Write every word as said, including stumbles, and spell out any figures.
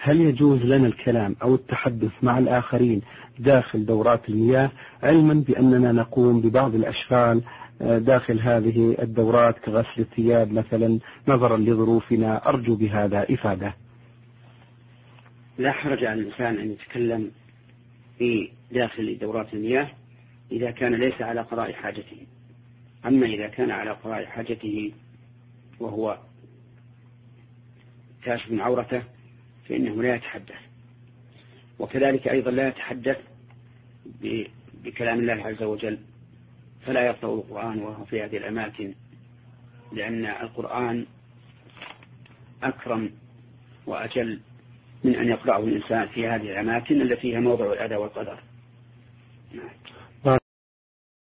هل يجوز لنا الكلام أو التحدث مع الآخرين داخل دورات المياه، علما بأننا نقوم ببعض الأشغال داخل هذه الدورات كغسل الثياب مثلا نظرا لظروفنا؟ أرجو بهذا إفادة. لا حرج على الإنسان أن يتكلم في داخل دورات المياه إذا كان ليس على قضاء حاجته. أما إذا كان على قضاء حاجته وهو كاشف من عورته فإنه لا يتحدث. وكذلك أيضا لا يتحدث بكلام الله عز وجل، فلا يقرأ القرآن وهو في هذه الأماكن، لأن القرآن أكرم وأجل من أن يقرأه الإنسان في هذه الأماكن التي هي موضع الأذى والقدر.